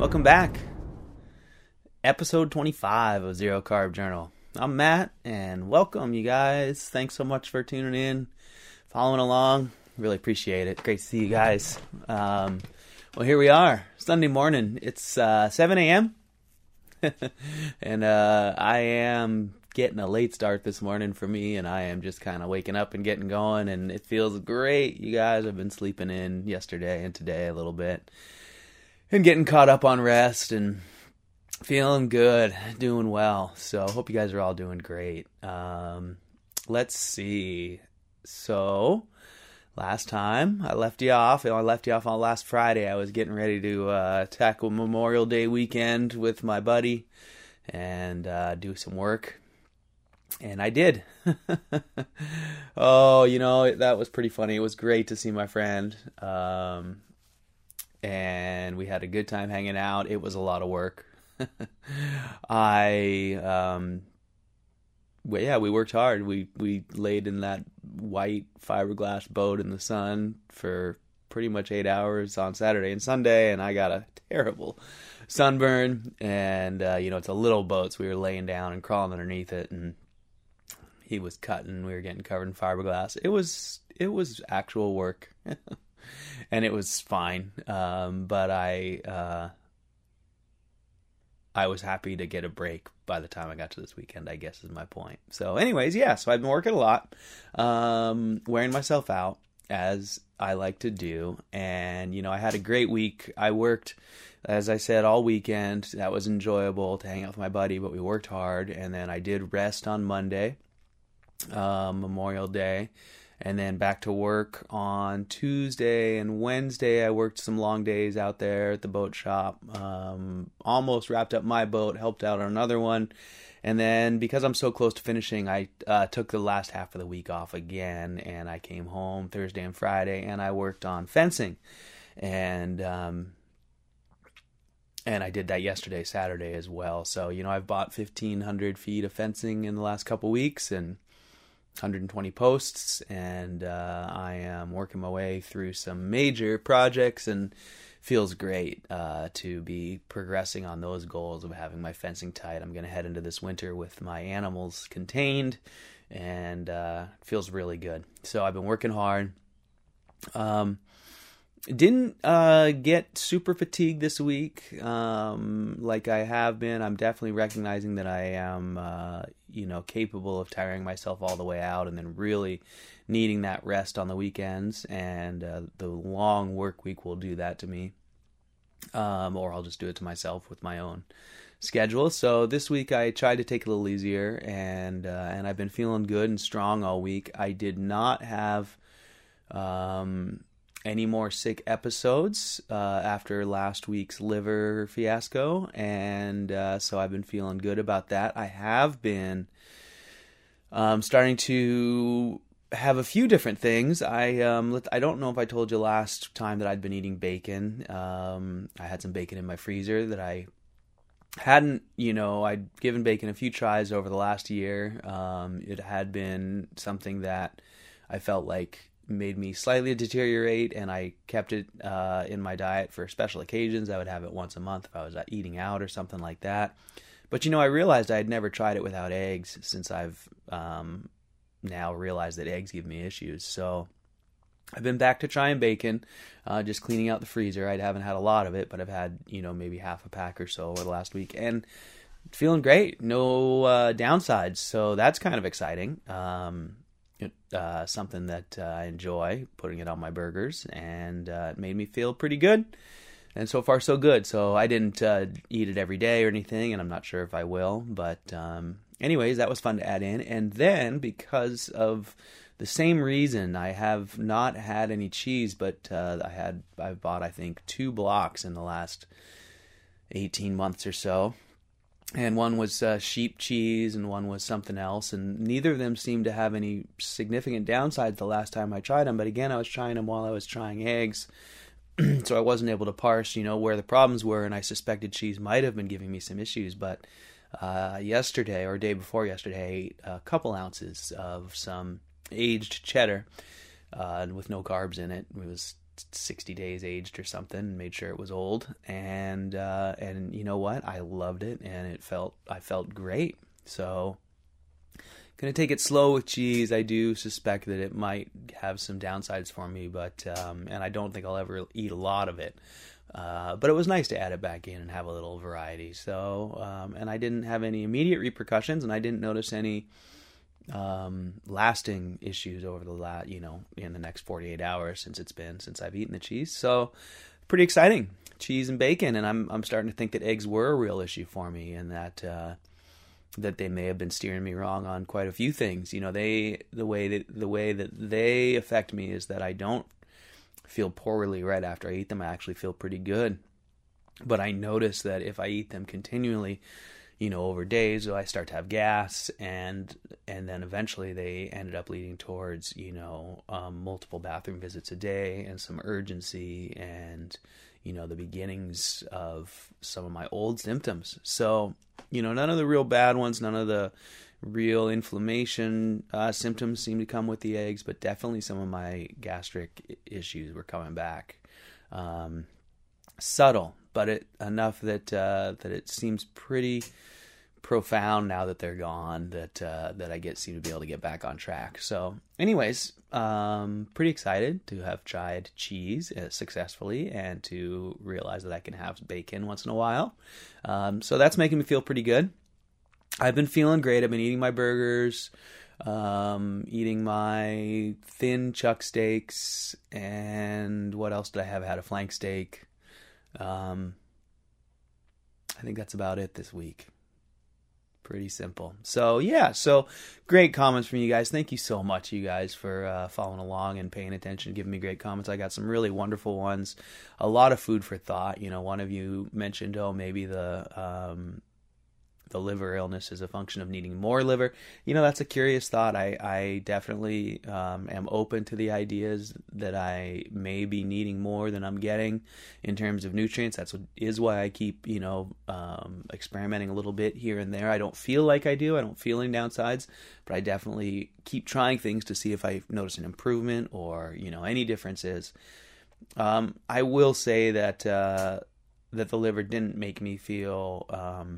Welcome back. Episode 25 of Zero Carb Journal. I'm Matt, and welcome, you guys. Thanks so much for tuning in, following along. Really appreciate it. Great to see you guys. Well, here we are, Sunday morning. It's 7 a.m., and I am getting a late start this morning for me, and I am just kind of waking up and getting going, and it feels great. You guys, I've been sleeping in yesterday and today a little bit, and getting caught up on rest, and feeling good, doing well. So I hope you guys are all doing great. Let's see. So last time I left you off on last Friday. I was getting ready to tackle Memorial Day weekend with my buddy and do some work. And I did. Oh, that was pretty funny. It was great to see my friend. And we had a good time hanging out. It was a lot of work. We worked hard. We laid in that white fiberglass boat in the sun for pretty much 8 hours on Saturday and Sunday, and I got a terrible sunburn. And it's a little boat, so we were laying down and crawling underneath it, and he was cutting. We were getting covered in fiberglass. It was actual work, and it was fine. But I was happy to get a break by the time I got to this weekend, I guess is my point. So anyways, so I've been working a lot, wearing myself out, as I like to do. And, I had a great week. I worked, as I said, all weekend. That was enjoyable to hang out with my buddy, but we worked hard. And then I did rest on Monday, Memorial Day. And then back to work on Tuesday and Wednesday. I worked some long days out there at the boat shop. Almost wrapped up my boat, helped out on another one. And then because I'm so close to finishing, I took the last half of the week off again. And I came home Thursday and Friday, and I worked on fencing. And I did that yesterday, Saturday as well. So, I've bought 1,500 feet of fencing in the last couple weeks, and 120 posts, and I am working my way through some major projects, and feels great to be progressing on those goals of having my fencing tight. I'm going to head into this winter with my animals contained, and it feels really good. So I've been working hard. Didn't get super fatigued this week like I have been. I'm definitely recognizing that I am capable of tiring myself all the way out, and then really needing that rest on the weekends, and the long work week will do that to me, or I'll just do it to myself with my own schedule. So this week I tried to take it a little easier, and I've been feeling good and strong all week. I did not have any more sick episodes after last week's liver fiasco, and so I've been feeling good about that. I have been starting to have a few different things. I don't know if I told you last time that I'd been eating bacon. I had some bacon in my freezer that I hadn't, I'd given bacon a few tries over the last year. It had been something that I felt like made me slightly deteriorate, and I kept it in my diet for special occasions. I would have it once a month if I was eating out or something like that. But I realized I had never tried it without eggs, since I've now realized that eggs give me issues. So I've been back to trying bacon, just cleaning out the freezer. I haven't had a lot of it, but I've had maybe half a pack or so over the last week, and feeling great. No downsides, so that's kind of exciting. Something that I enjoy, putting it on my burgers, and it made me feel pretty good, and so far so good. So I didn't eat it every day or anything, and I'm not sure if I will, but anyways, that was fun to add in. And then, because of the same reason, I have not had any cheese, but I've bought, I think, 2 blocks in the last 18 months or so. And one was sheep cheese, and one was something else, and neither of them seemed to have any significant downsides the last time I tried them. But again, I was trying them while I was trying eggs, so I wasn't able to parse, where the problems were, and I suspected cheese might have been giving me some issues. But yesterday, or day before yesterday, I ate a couple ounces of some aged cheddar with no carbs in it. It was 60 days aged or something, and made sure it was old. And you know what? I loved it, and I felt great. So, gonna take it slow with cheese. I do suspect that it might have some downsides for me, but and I don't think I'll ever eat a lot of it. But it was nice to add it back in and have a little variety. So, and I didn't have any immediate repercussions, and I didn't notice any lasting issues over in the next 48 hours since I've eaten the cheese. So, pretty exciting. Cheese and bacon, and I'm starting to think that eggs were a real issue for me, and that they may have been steering me wrong on quite a few things. The way that they affect me is that I don't feel poorly right after I eat them. I actually feel pretty good. But I notice that if I eat them continually, over days, I start to have gas, and then eventually they ended up leading towards, multiple bathroom visits a day and some urgency and, the beginnings of some of my old symptoms. So, none of the real bad ones, none of the real inflammation symptoms seem to come with the eggs, but definitely some of my gastric issues were coming back. Subtle, but enough that it seems pretty profound now that they're gone, that I seem to be able to get back on track. So anyways, pretty excited to have tried cheese successfully and to realize that I can have bacon once in a while. So that's making me feel pretty good. I've been feeling great. I've been eating my burgers, eating my thin chuck steaks, and what else did I have? I had a flank steak. I think that's about it this week. Pretty simple. So yeah, great comments from you guys. Thank you so much, you guys, for following along and paying attention, giving me great comments. I got some really wonderful ones. A lot of food for thought. One of you mentioned, maybe the liver illness is a function of needing more liver. That's a curious thought. I definitely am open to the ideas that I may be needing more than I'm getting in terms of nutrients. That's why I keep, experimenting a little bit here and there. I don't feel like I do. I don't feel any downsides, but I definitely keep trying things to see if I notice an improvement or, any differences. I will say that the liver didn't make me feel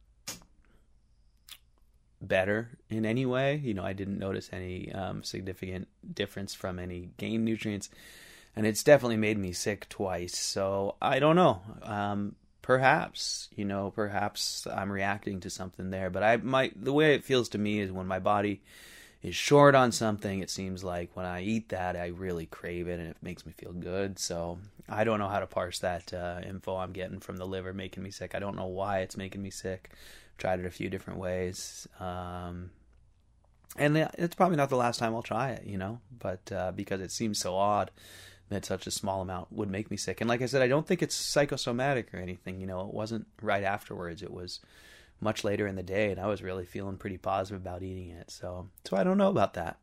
better in any way. I didn't notice any significant difference from any gained nutrients, and it's definitely made me sick twice. So I don't know. Perhaps I'm reacting to something there. But the way it feels to me is when my body is short on something, it seems like when I eat that, I really crave it and it makes me feel good. So I don't know how to parse that info I'm getting from the liver making me sick. I don't know why it's making me sick. Tried it a few different ways. And it's probably not the last time I'll try it, but because it seems so odd that such a small amount would make me sick. And like I said, I don't think it's psychosomatic or anything. It wasn't right afterwards. It was much later in the day, and I was really feeling pretty positive about eating it. So I don't know about that.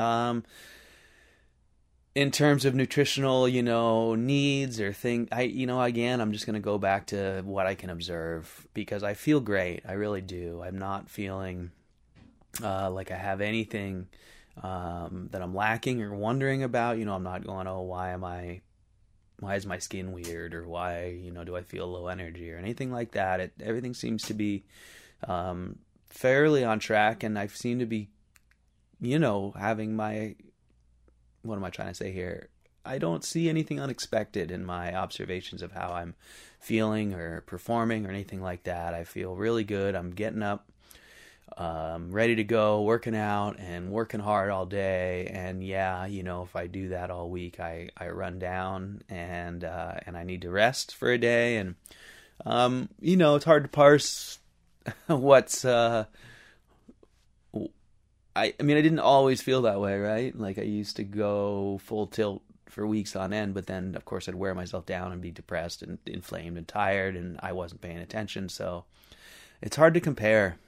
In terms of nutritional, needs or again, I'm just going to go back to what I can observe because I feel great. I really do. I'm not feeling like I have anything that I'm lacking or wondering about. I'm not going, why is my skin weird, or why, do I feel low energy or anything like that. Everything seems to be fairly on track, and I seem to be, having my, what am I trying to say here? I don't see anything unexpected in my observations of how I'm feeling or performing or anything like that. I feel really good. I'm getting up, ready to go, working out and working hard all day. And yeah, if I do that all week, I run down and I need to rest for a day. And, it's hard to parse what's, I didn't always feel that way, right? Like I used to go full tilt for weeks on end, but then of course I'd wear myself down and be depressed and inflamed and tired, and I wasn't paying attention. So it's hard to compare.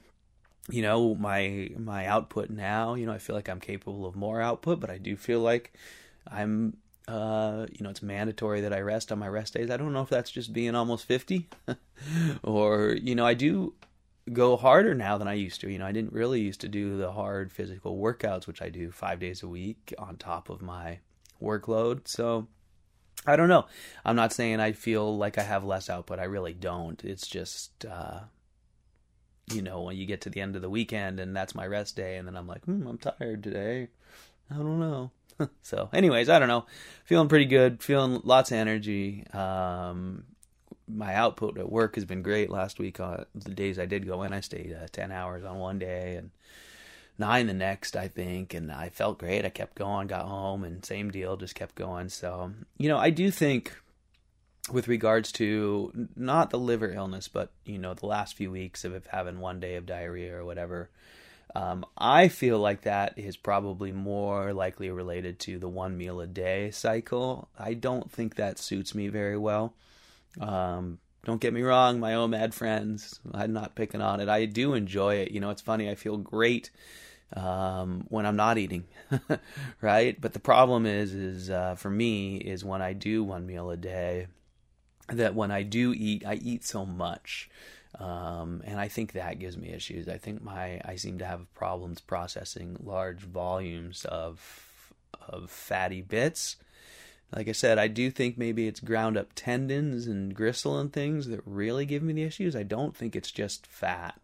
My output now, I feel like I'm capable of more output, but I do feel like I'm, it's mandatory that I rest on my rest days. I don't know if that's just being almost 50 or, I do go harder now than I used to. I didn't really used to do the hard physical workouts, which I do 5 days a week on top of my workload. So I don't know. I'm not saying I feel like I have less output. I really don't. It's just, when you get to the end of the weekend and that's my rest day, and then I'm like, I'm tired today. I don't know. So anyways, I don't know. Feeling pretty good. Feeling lots of energy. My output at work has been great. Last week, the days I did go in, I stayed 10 hours on one day and 9 the next, I think, and I felt great. I kept going, got home, and same deal, just kept going. So, I do think with regards to not the liver illness, but, the last few weeks of having one day of diarrhea or whatever, I feel like that is probably more likely related to the 1 meal a day cycle. I don't think that suits me very well. Don't get me wrong, my OMAD friends, I'm not picking on it. I do enjoy it. It's funny, I feel great when I'm not eating, right? But the problem is for me is when I do 1 meal a day, that when I do eat, I eat so much. And I think that gives me issues. I think I seem to have problems processing large volumes of fatty bits. Like I said, I do think maybe it's ground up tendons and gristle and things that really give me the issues. I don't think it's just fat.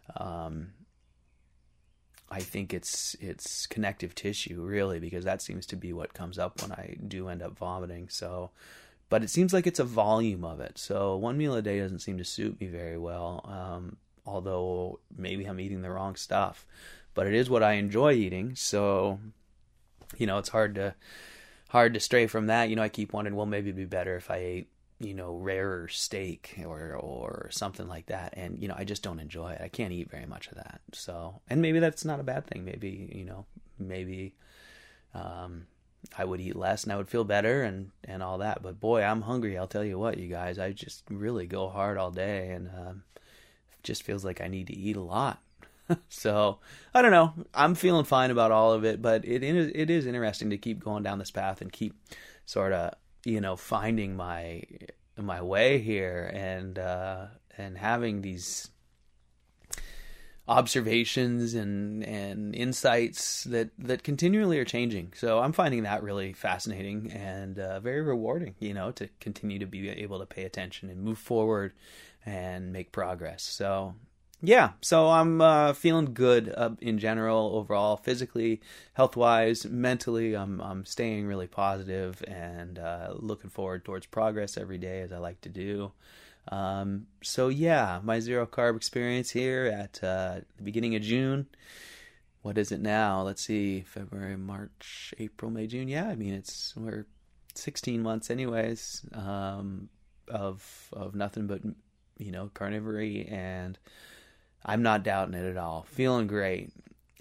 I think it's connective tissue, really, because that seems to be what comes up when I do end up vomiting. So, but it seems like it's a volume of it. So 1 meal a day doesn't seem to suit me very well, although maybe I'm eating the wrong stuff. But it is what I enjoy eating, so, it's hard to stray from that. I keep wondering, well, maybe it'd be better if I ate, rarer steak or something like that. And, I just don't enjoy it. I can't eat very much of that. So, and maybe that's not a bad thing. Maybe, I would eat less and I would feel better and all that. But boy, I'm hungry. I'll tell you what, you guys, I just really go hard all day, and it just feels like I need to eat a lot. So I don't know. I'm feeling fine about all of it, but it is interesting to keep going down this path and keep sort of, finding my way here and having these observations and insights that continually are changing. So I'm finding that really fascinating and very rewarding, to continue to be able to pay attention and move forward and make progress. So yeah, so I'm feeling good in general, overall, physically, health-wise, mentally. I'm staying really positive and looking forward towards progress every day, as I like to do. So yeah, my zero carb experience here at the beginning of June. What is it now? Let's see, February, March, April, May, June. Yeah, I mean we're 16 months anyways of nothing but carnivory, and I'm not doubting it at all. Feeling great.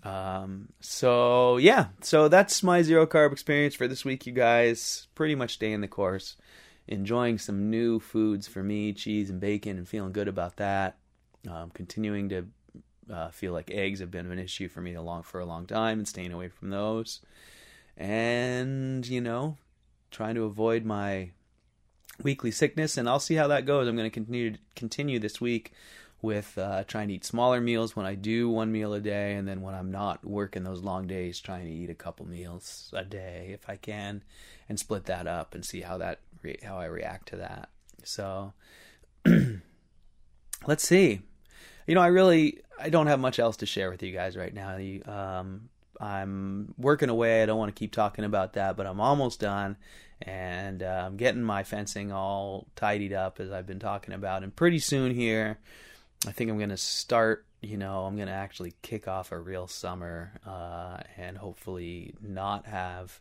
So yeah, so that's my zero carb experience for this week, you guys. Pretty much staying the course. Enjoying some new foods for me, cheese and bacon, and feeling good about that. Continuing to feel like eggs have been an issue for me for a long time, and staying away from those. And, trying to avoid my weekly sickness, and I'll see how that goes. I'm going to continue this week with trying to eat smaller meals when I do 1 meal a day, and then when I'm not working those long days, trying to eat a couple meals a day if I can, and split that up and see how I react to that. So let's see. I don't have much else to share with you guys right now. I'm working away. I don't want to keep talking about that, but I'm almost done, and I'm getting my fencing all tidied up, as I've been talking about. And pretty soon here, I think I'm going to start, I'm going to actually kick off a real summer, and hopefully not have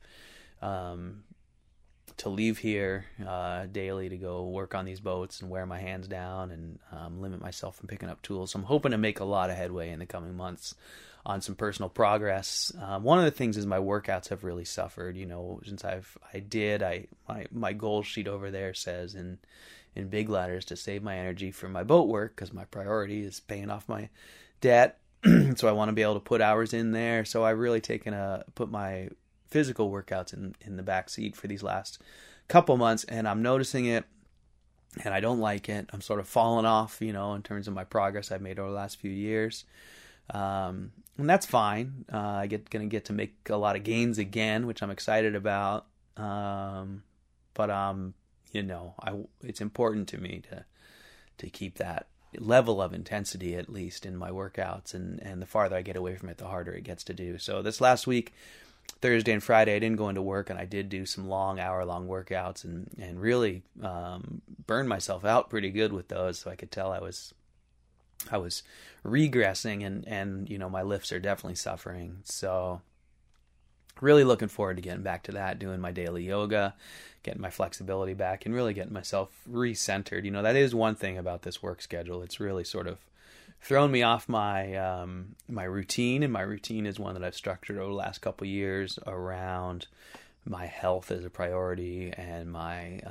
to leave here daily to go work on these boats and wear my hands down and limit myself from picking up tools. So I'm hoping to make a lot of headway in the coming months on some personal progress. One of the things is my workouts have really suffered. Since my goal sheet over there says in big letters to save my energy for my boat work, because my priority is paying off my debt. So I want to be able to put hours in there. So I've really put my physical workouts in the back seat for these last couple months, and I'm noticing it, and I don't like it. I'm sort of falling off, in terms of my progress I've made over the last few years. And that's fine. Gonna get to make a lot of gains again, which I'm excited about. But but it's important to me to keep that level of intensity, at least in my workouts, and the farther I get away from it, the harder it gets to do. So this last week, Thursday and Friday, I didn't go into work, and I did do some hour-long workouts and really burned myself out pretty good with those. So I could tell I was regressing, and my lifts are definitely suffering. So really looking forward to getting back to that, doing my daily yoga, getting my flexibility back, and really getting myself recentered. That is one thing about this work schedule. It's really sort of thrown me off my my routine, and my routine is one that I've structured over the last couple of years around my health as a priority, and my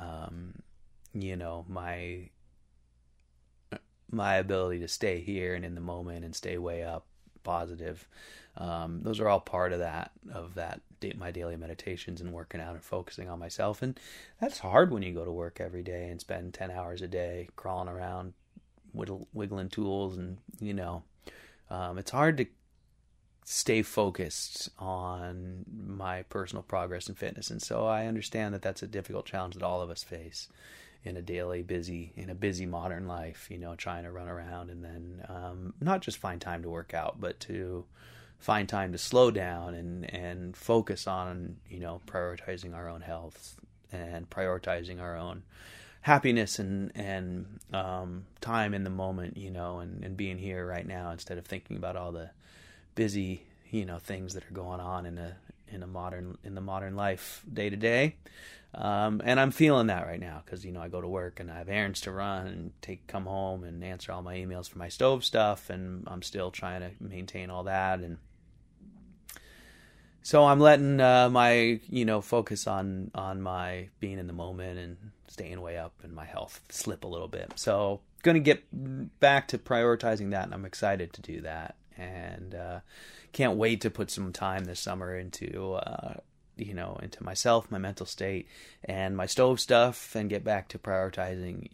my ability to stay here and in the moment and stay way up, positive. Those are all part of my daily meditations and working out and focusing on myself. And that's hard when you go to work every day and spend 10 hours a day crawling around, wiggling tools, and it's hard to stay focused on my personal progress and fitness. And so I understand that that's a difficult challenge that all of us face in a busy modern life, trying to run around and then not just find time to work out, but to find time to slow down and focus on, prioritizing our own health and prioritizing our own happiness and time in the moment, and being here right now instead of thinking about all the busy, things that are going on in the modern life day to day. And I'm feeling that right now because, I go to work and I have errands to run and come home and answer all my emails for my stove stuff, and I'm still trying to maintain all that. And so I'm letting my, focus on my being in the moment and staying way up and my health slip a little bit. So going to get back to prioritizing that, and I'm excited to do that. And can't wait to put some time this summer into myself, my mental state, and my stove stuff, and get back to prioritizing,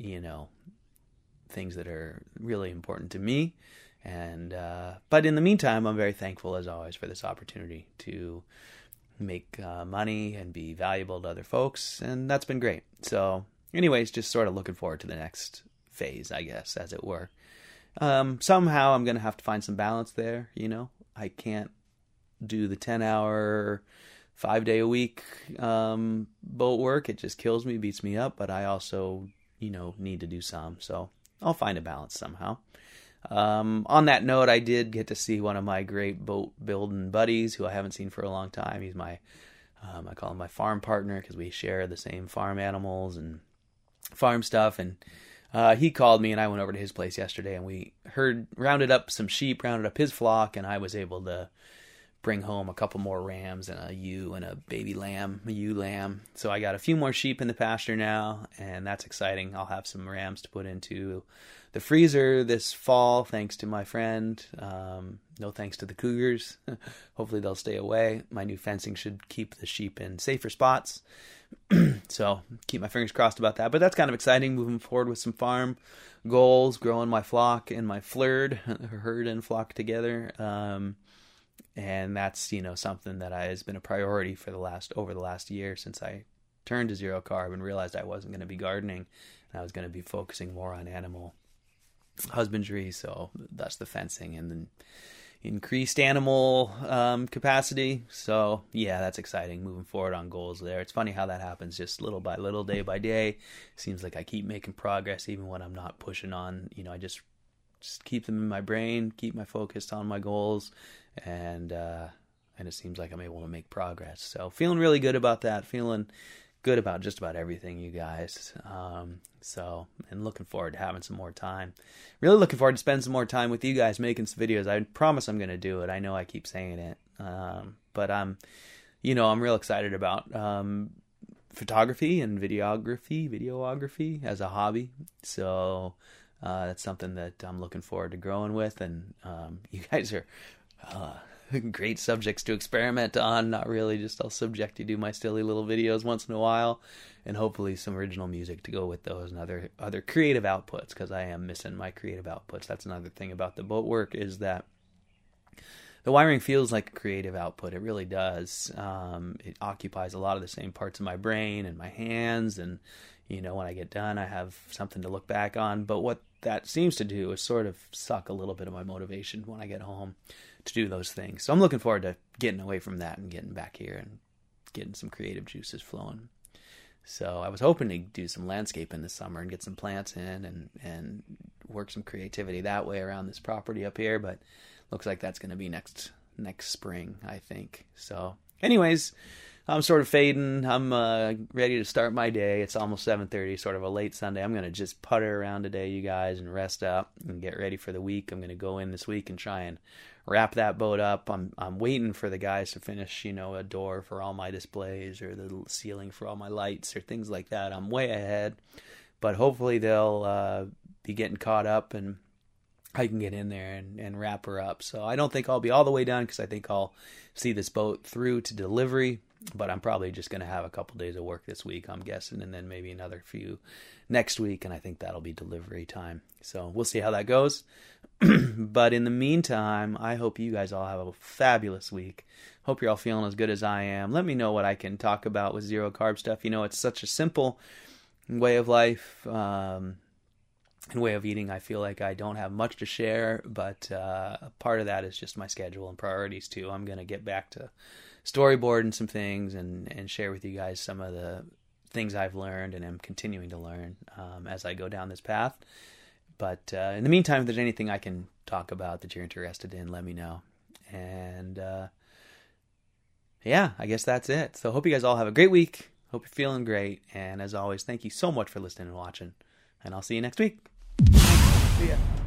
things that are really important to me. And but in the meantime, I'm very thankful, as always, for this opportunity to make money and be valuable to other folks, and that's been great. So anyways, just sort of looking forward to the next phase, I guess, as it were. Somehow I'm going to have to find some balance there, I can't do the 10-hour 5-day a week boat work. It just kills me, beats me up, but I also, need to do some. So I'll find a balance somehow. On that note, I did get to see one of my great boat building buddies who I haven't seen for a long time. He's my, I call him my farm partner because we share the same farm animals and farm stuff. And he called me, and I went over to his place yesterday, and we rounded up some sheep, rounded up his flock, and I was able to bring home a couple more rams and a ewe and a baby lamb, a ewe lamb. So I got a few more sheep in the pasture now, and that's exciting. I'll have some rams to put into the freezer this fall, thanks to my friend. No thanks to the cougars. Hopefully they'll stay away. My new fencing should keep the sheep in safer spots. So keep my fingers crossed about that. But that's kind of exciting, moving forward with some farm goals, growing my flock and my herd and flock together. And that's, something that has been a priority for over the last year since I turned to zero carb and realized I wasn't going to be gardening, and I was going to be focusing more on animal husbandry. So that's the fencing and then increased animal capacity. So yeah, that's exciting, moving forward on goals there. It's funny how that happens, just little by little, day by day. Seems like I keep making progress even when I'm not pushing on. I just keep them in my brain, keep my focus on my goals, and it seems like I'm able to make progress. So feeling really good about that, feeling good about just about everything, you guys. And looking forward to having some more time. Really looking forward to spending some more time with you guys making some videos. I promise I'm going to do it. I know I keep saying it. But I'm real excited about photography and videography as a hobby. So that's something that I'm looking forward to growing with. And you guys are great subjects to experiment on. Not really, just I'll subject you to my silly little videos once in a while, and hopefully some original music to go with those and other creative outputs, because I am missing my creative outputs. That's another thing about the boat work, is that the wiring feels like a creative output. It really does. It occupies a lot of the same parts of my brain and my hands, and when I get done, I have something to look back on. But what that seems to do is sort of suck a little bit of my motivation when I get home to do those things. So I'm looking forward to getting away from that and getting back here and getting some creative juices flowing. So I was hoping to do some landscaping this summer and get some plants in and work some creativity that way around this property up here, but looks like that's going to be next spring, I think. So anyways, I'm sort of fading. I'm ready to start my day. It's almost 7:30, sort of a late Sunday. I'm going to just putter around today, you guys, and rest up and get ready for the week. I'm going to go in this week and try and wrap that boat up. I'm waiting for the guys to finish, a door for all my displays or the ceiling for all my lights or things like that. I'm way ahead, but hopefully they'll be getting caught up and I can get in there and wrap her up. So I don't think I'll be all the way done because I think I'll see this boat through to delivery, but I'm probably just going to have a couple days of work this week, I'm guessing, and then maybe another few next week, and I think that'll be delivery time. So we'll see how that goes. But in the meantime, I hope you guys all have a fabulous week. Hope you're all feeling as good as I am. Let me know what I can talk about with zero carb stuff. It's such a simple way of life and way of eating. I feel like I don't have much to share, but part of that is just my schedule and priorities too. I'm going to get back to storyboarding some things and share with you guys some of the things I've learned and am continuing to learn as I go down this path. But in the meantime, if there's anything I can talk about that you're interested in, let me know. And I guess that's it. So hope you guys all have a great week. Hope you're feeling great. And as always, thank you so much for listening and watching. And I'll see you next week. See ya.